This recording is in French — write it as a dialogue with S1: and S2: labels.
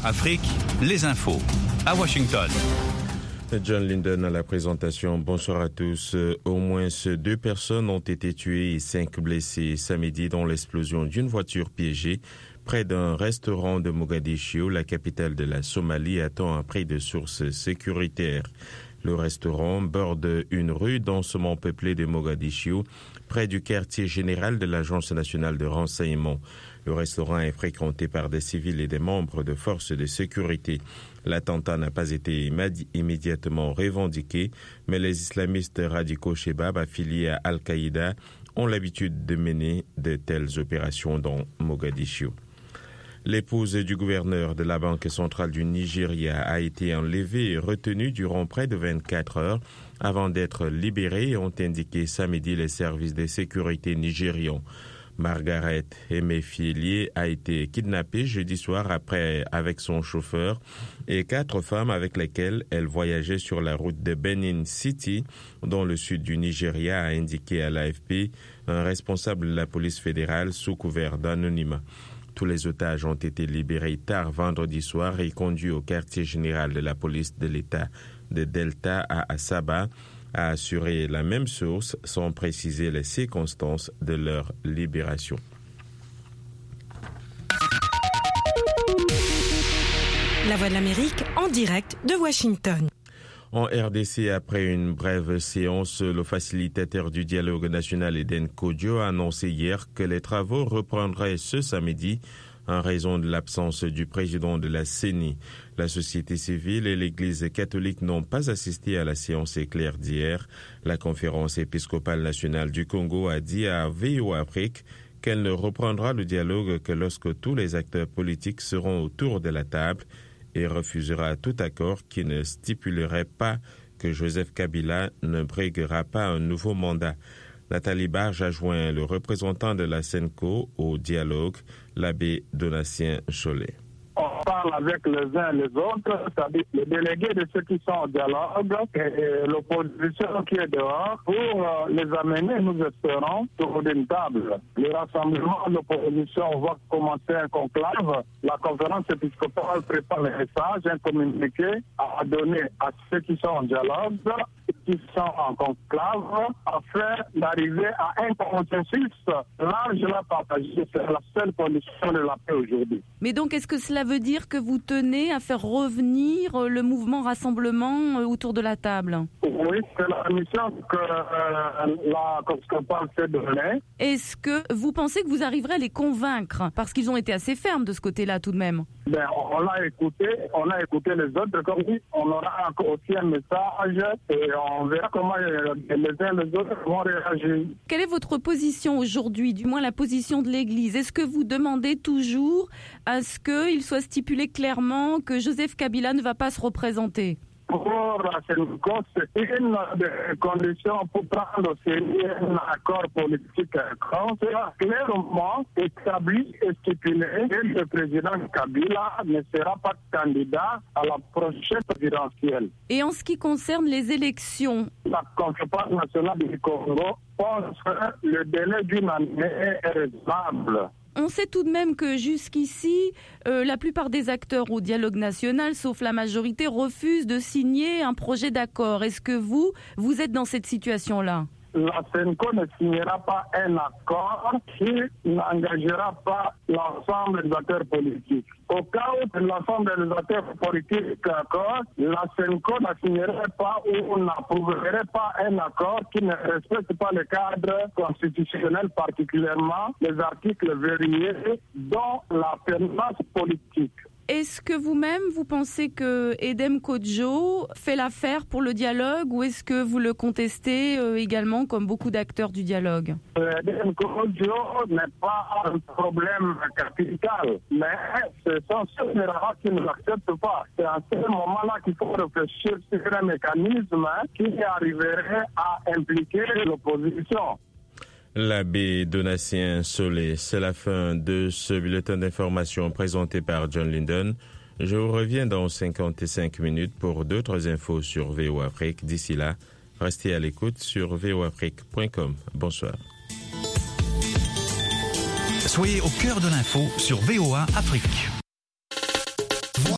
S1: Afrique, les infos. À Washington.
S2: John Linden à la présentation. Bonsoir à tous. Au moins 2 personnes ont été tuées et 5 blessées samedi dans l'explosion d'une voiture piégée près d'un restaurant de Mogadiscio, la capitale de la Somalie, attend après de sources sécuritaires. Le restaurant borde une rue densément peuplée de Mogadiscio, près du quartier général de l'Agence nationale de renseignement. Le restaurant est fréquenté par des civils et des membres de forces de sécurité. L'attentat n'a pas été immédiatement revendiqué, mais les islamistes radicaux Shebab affiliés à Al-Qaïda ont l'habitude de mener de telles opérations dans Mogadiscio. L'épouse du gouverneur de la Banque centrale du Nigeria a été enlevée et retenue durant près de 24 heures avant d'être libérée, ont indiqué samedi les services de sécurité nigérians. Margaret Emefiele a été kidnappée jeudi soir avec son chauffeur et 4 femmes avec lesquelles elle voyageait sur la route de Benin City, dans le sud du Nigeria, a indiqué à l'AFP un responsable de la police fédérale sous couvert d'anonymat. Tous les otages ont été libérés tard vendredi soir et conduits au quartier général de la police de l'État de Delta à Asaba, a assuré la même source sans préciser les circonstances de leur libération.
S3: La Voix de l'Amérique en direct de Washington.
S2: En RDC, après une brève séance, le facilitateur du dialogue national Eden Kodjo a annoncé hier que les travaux reprendraient ce samedi en raison de l'absence du président de la CENI. La société civile et l'Église catholique n'ont pas assisté à la séance éclair d'hier. La conférence épiscopale nationale du Congo a dit à VOA Afrique qu'elle ne reprendra le dialogue que lorsque tous les acteurs politiques seront autour de la table et refusera tout accord qui ne stipulerait pas que Joseph Kabila ne briguera pas un nouveau mandat. Nathalie Barge a joint le représentant de la SENCO au dialogue, l'abbé Donatien Cholet.
S4: On parle avec les uns et les autres, c'est-à-dire les délégués de ceux qui sont au dialogue et l'opposition qui est dehors. Pour les amener, nous espérons, sur une table. Le rassemblement de l'opposition va commencer un conclave. La conférence épiscopale prépare les messages, un communiqué à donner à ceux qui sont en dialogue, qui sont en conclave, afin d'arriver à un consensus largement partagé. C'est la seule condition de la paix aujourd'hui.
S5: Mais donc, est-ce que cela veut dire que vous tenez à faire revenir le mouvement rassemblement autour de la table?
S4: Oui, c'est la mission que la Épiscopale s'est donnée.
S5: Est-ce que vous pensez que vous arriverez à les convaincre? Parce qu'ils ont été assez fermes de ce côté-là tout de même.
S4: On a écouté les autres, comme dit, on aura aussi un message et on verra comment les uns et les autres vont réagir.
S5: Quelle est votre position aujourd'hui, du moins la position de l'Église? Est-ce que vous demandez toujours à ce qu'il soit stipulé clairement que Joseph Kabila ne va pas se représenter?
S4: Pour la SENCO, c'est une des conditions pour prendre au sérieux un accord politique quand c'est clairement établi et stipulé que le président Kabila ne sera pas candidat à la prochaine présidentielle.
S5: Et en ce qui concerne les élections,
S4: la conférence nationale du Congo pense que le délai d'une année est raisonnable.
S5: On sait tout de même que jusqu'ici, la plupart des acteurs au dialogue national, sauf la majorité, refusent de signer un projet d'accord. Est-ce que vous êtes dans cette situation-là?
S4: La SENCO ne signera pas un accord qui n'engagera pas l'ensemble des acteurs politiques. Au cas où l'ensemble des acteurs politiques d'accord, la SENCO ne signerait pas ou n'approuverait pas un accord qui ne respecte pas le cadre constitutionnel, particulièrement les articles verrouillés, dont la permanence politique.
S5: Est-ce que vous-même, vous pensez que Edem Kodjo fait l'affaire pour le dialogue ou est-ce que vous le contestez également comme beaucoup d'acteurs du dialogue?
S4: Edem Kodjo n'est pas un problème capital, mais ce sont ceux qui ne l'acceptent pas. C'est à ce moment-là qu'il faut réfléchir sur un mécanisme qui arriverait à impliquer l'opposition.
S2: L'abbé Donatien Cholet, c'est la fin de ce bulletin d'information présenté par John Linden. Je vous reviens dans 55 minutes pour d'autres infos sur VOA Afrique. D'ici là, restez à l'écoute sur voafrique.com. Bonsoir.
S1: Soyez au cœur de l'info sur VOA Afrique.